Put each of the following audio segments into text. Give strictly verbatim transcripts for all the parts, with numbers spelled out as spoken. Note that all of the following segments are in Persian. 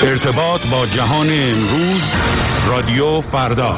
ارتباط با جهان امروز، رادیو فردا.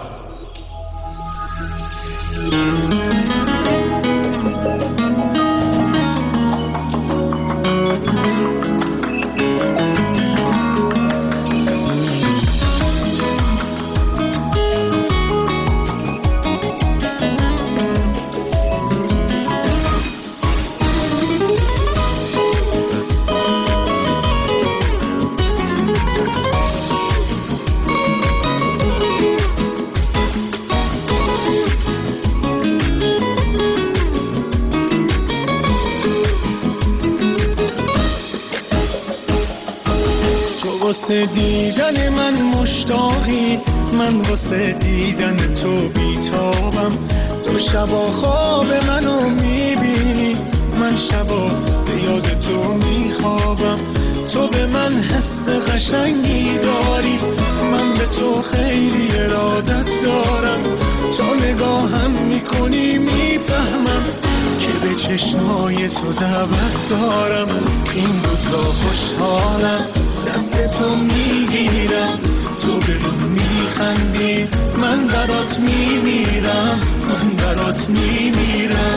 واسه دیدن من مشتاقی، من واسه دیدن تو بیتابم. تو شبا خواب منو میبینی، من شبا به یاد تو میخوابم. تو به من حس قشنگی داری، من به تو خیلی ارادت دارم. تو نگاهم میکنی میفهمم که به چشمای تو دعوت دارم. این روزا خوشحالم، دست تو میگیرم، تو به رو میخندی، من برات میمیرم، من برات میمیرم.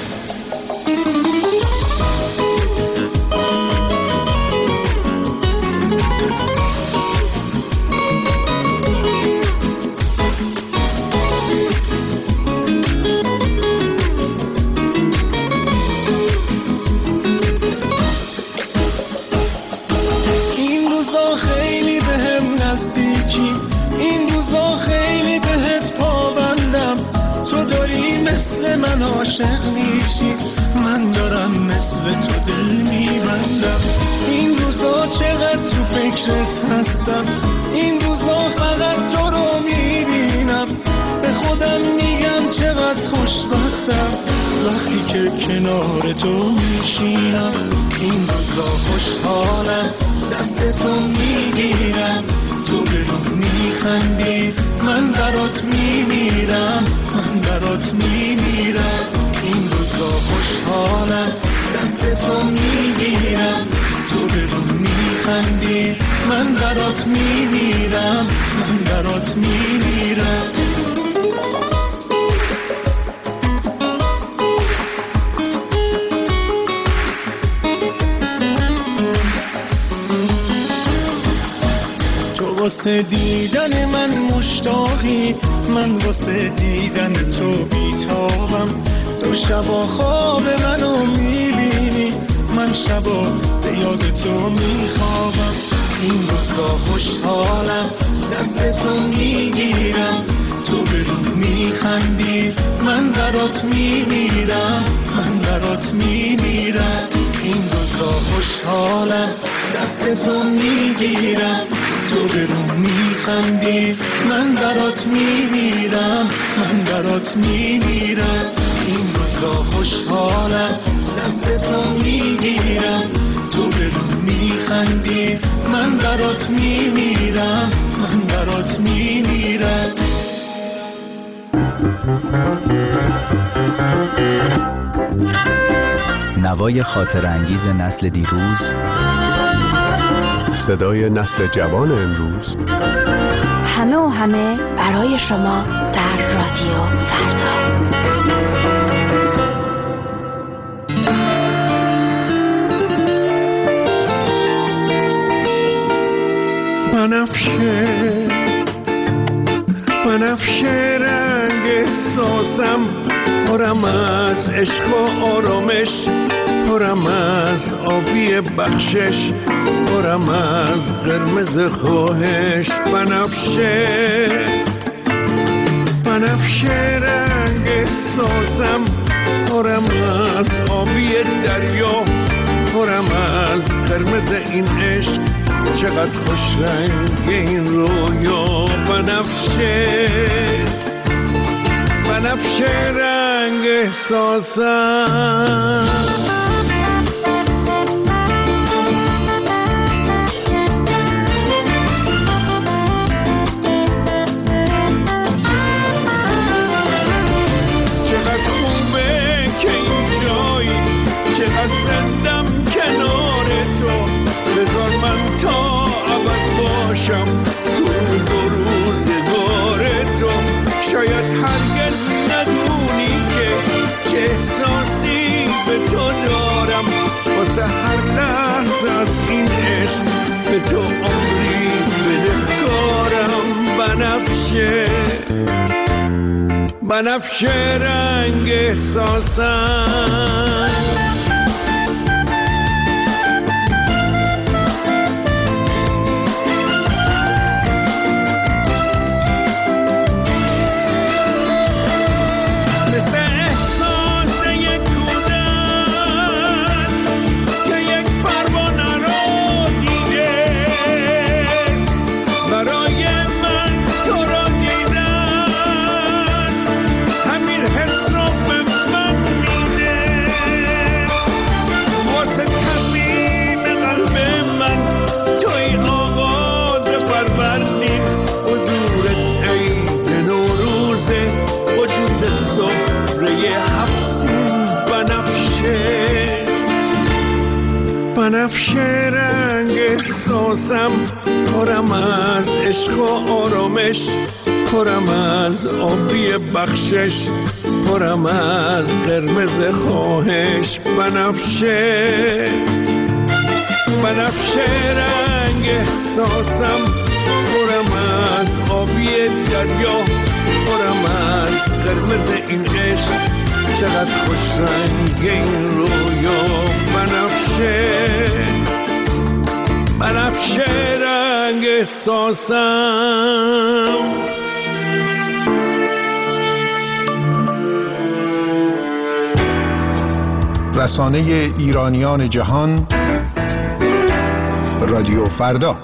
عاشق میشی، من دارم مثل تو دل میبندم. این روزا چقدر تو فکرت هستم، این روزا فقط تو رو میبینم. به خودم میگم چقدر خوشبختم وقتی که کنار تو میشینم. این روزا خوشحالم، دست تو میگیرم، تو به رو میخندی، من برات میمیرم، من برات میمیرم. این روزا خوشحالم، دست تو میگیرم، تو به رو میخندی، من برات میمیرم، من برات میمیرم. واسه دیدن من مشتاقی، من واسه دیدن تو بیتابم. تو شبا خواب منو میبینی، من شبا به یاد تو میخوابم. این روزا خوشحالم، دست تو میگیرم، تو به رو میخندی، من برات میمیرم، من برات میمیرم. این روزا خوشحالم، دست تو میگیرم، تو به رو میخندی، من برات میمیرم، من برات میمیرم. این روزا خوشحالم، دست تو میگیرم، تو به رو میخندی، من برات میمیرم، من برات میمیرم. نوای خاطر انگیز نسل دیروز، صدای نسل جوان امروز، همه و همه برای شما در رادیو فردا. بنفشه بنفشه رنگ احساسم، پرم از عشق و آرامش، پرم از آبی بخشش، پرم از قرمز خواهش. بنفشه بنفشه رنگ احساسم، پرم از آبی دریا، پرم از قرمز این عشق، چقدر خوش رنگ این رویا. بنفشه بنفشه رنگ احساسم. زندم کنار تو، بذار من تا ابد بنفشه رنگ احساسم بنفشه رنگ احساسم پرم از عشق و آرامش پرم از آبی بخشش پرم از قرمز خواهش بنفشه بنفشه رنگ احساسم پرم از آبی دریا پرم از قرمز این عشق چقدر خوش رنگ این رویا بنفشه بنفشه رنگ احساسم رسانه ایرانیان جهان رادیو فردا.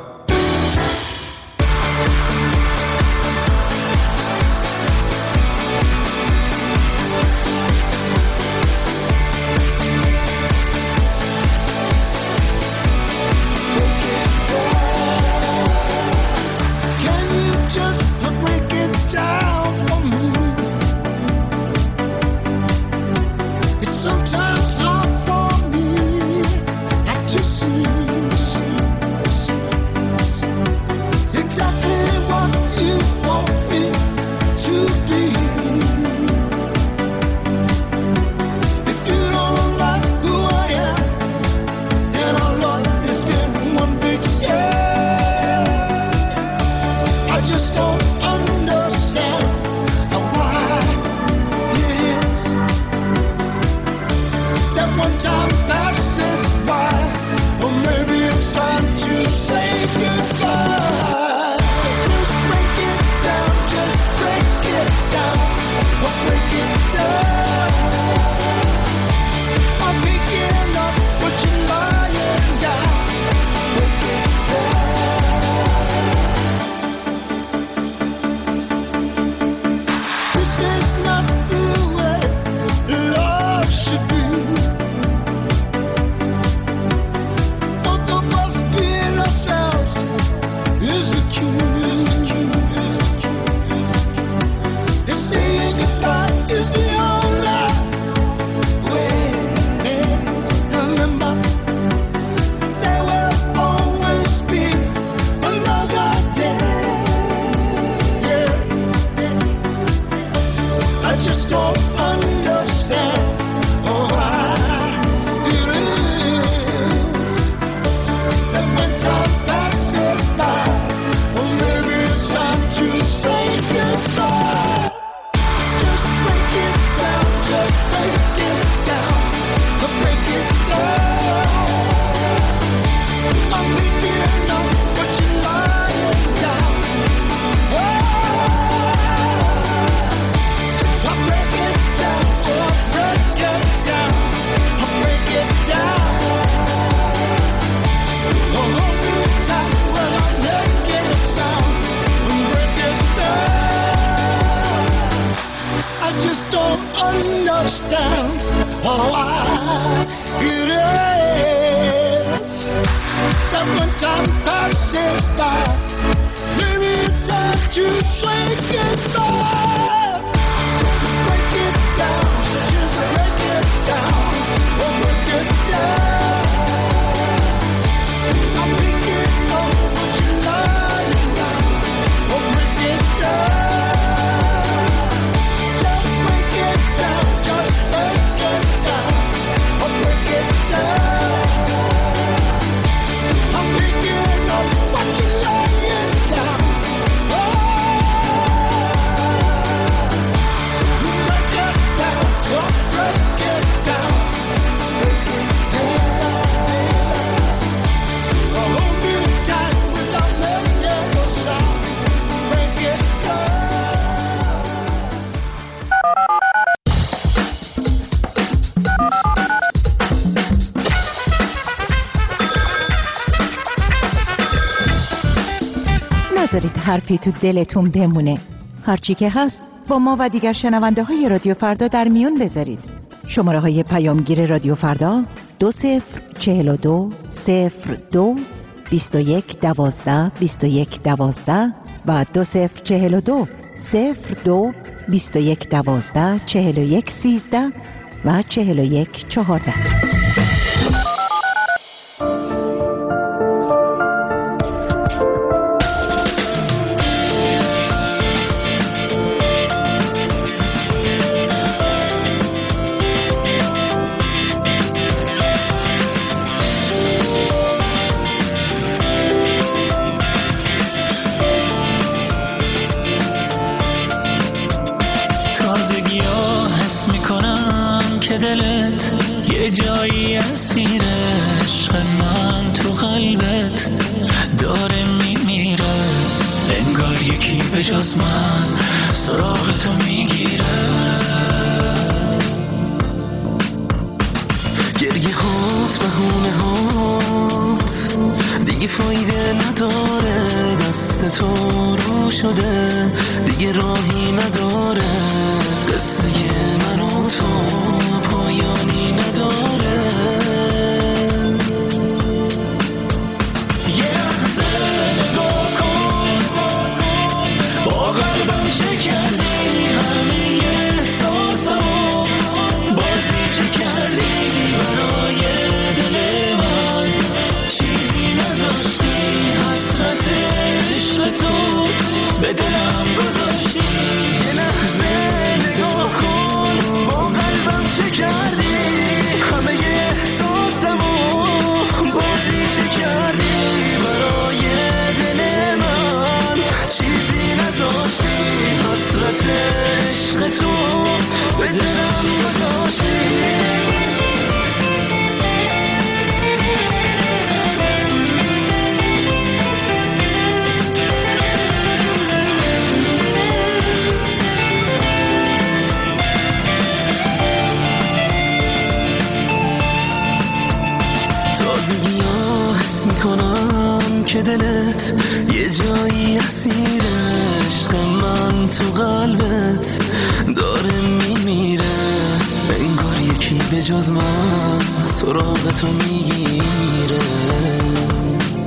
نذارید حرفی تو دلتون بمونه. هرچی که هست با ما و دیگر شنونده های رادیو فردا در میون بذارید. شماره های پیامگیر رادیو فردا دو صفر چهل و دو صفر دو بیست و یک دوازده بیست و یک دوازده و دو صفر چهل و دو صفر دو بیست و یک دوازده چهل و یک سیزده و چهل و یک چهارده. دلت یه جایی اسیر عشق من تو قلبت داره میمیره، انگار یکی به جز من سراغ تو میگیره. گریه هات بهونه هات دیگه فایده نداره، دست تو رو شده دیگه راهی نداره، قصه من و تو پایانی نداره. یه لحظه نگاه کن با قلبم چه کردی، همه احساسمو بازی چه کردی برای دل من، چیزی نذاشتی حسرت عشق تو به دلم گذاشتی. یه لحظه نگاه کن با قلبم چه کردی، همه احساسمو بازی چه کردی برای دل من، چیزی نذاشتی حسرت عشق تو به دلم گذاشتی. که دلت یه جایی اسیر عشق من تو قلبت داره میمیره، انگار یکی به جز من سراغ تو میگیره.